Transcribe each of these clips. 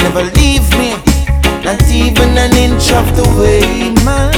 never leave me, not even an inch of the way, man.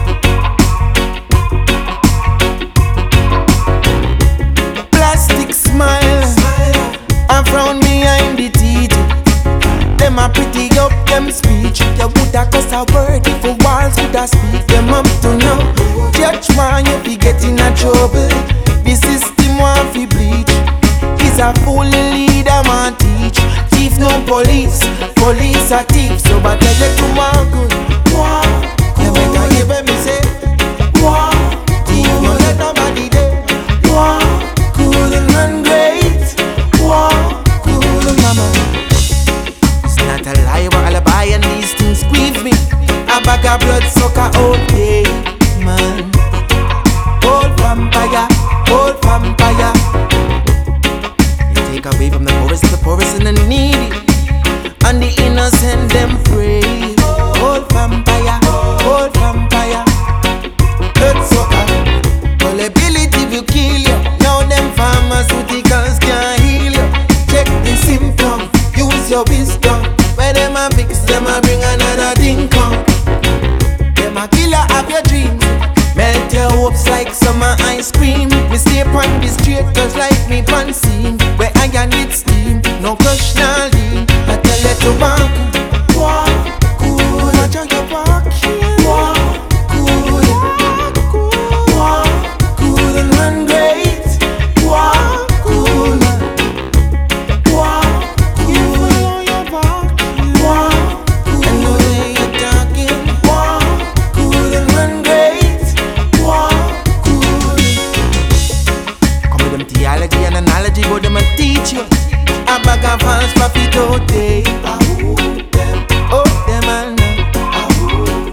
Plastic smile, I frown behind the teeth. Them a pretty up them speech. You woulda cuss a word if a walls coulda speak. Them up to know. Judge man, you be getting a trouble. The system want fi bleach. He's a fully leader man teach. Thief no police, police a thief. So I tell you to walk good, walk good. You better hear me say, walk thief. No let nobody there. Walk good and great. Walk good, mama. It's not a lie, but alibi and these things grieve me. A bag of blood sucker all day, man. Old vampire, old vampire. You take away from the poorest and the needy, and the innocent them pray. Old vampire, old vampire. Blood sucker, gullibility will kill you. Now them pharmaceuticals can't heal you. Check the symptom, use your wisdom. Where them a fix, them a bring another thing come. Them a killer of your dreams, melt your hopes like summer ice cream. Me stay on the street just like me pan scene. Where I can get steam, no crush, no lean. I tell you to walk good, watch out your walk here. Walk good, walk good and run great. Walk good, walk good, walk good and the way you're talking. Walk good and run great. Walk good. Come with them theology and analogy, but them a teach you. A bag of false prophet out there. Oh, them all know.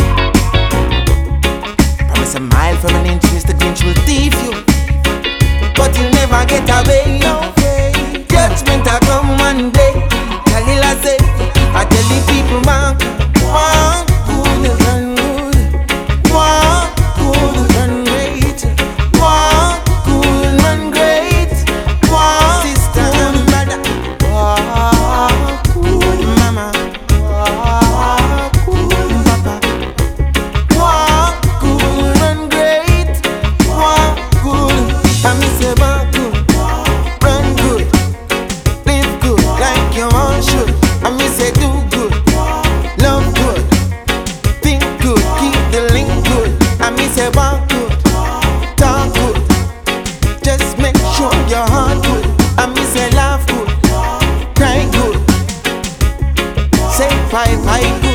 Promise a mile from an inch, Mr. Grinch will thief you, but you'll never get away. Judgment a come one day. Jalila say, I tell the people, man, walk good and good. Walk good and great. Walk good and great. Walk sister and brother. Walk good mama. Walk good papa. Walk good and great. Walk good. I me say walk good, run good, live good like you want should. I me say do good, love good, think good, keep the link good. I me say walk good, talk good, just make sure your heart good. I me say laugh good, cry good, say fight good.